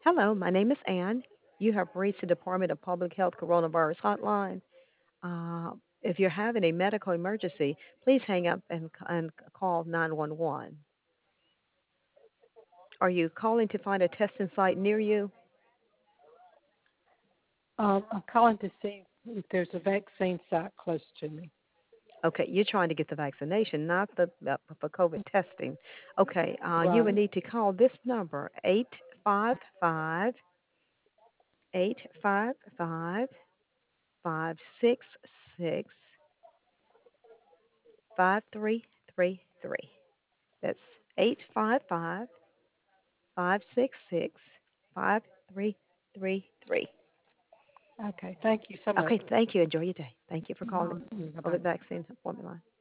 Hello, my name is Ann. You have reached the Department of Public Health Coronavirus Hotline. If you're having a medical emergency, please hang up and call 911. Are you calling to find a testing site near you? I'm calling to see if there's a vaccine site close to me. Okay, you're trying to get the vaccination, not the for COVID testing. Okay, you would Right. need to call this number 855-855-566-5333. That's 855-566-5333. Okay. Thank you so much. Okay, thank you. Enjoy your day. Thank you for calling Bye the bye. COVID vaccine appointment line.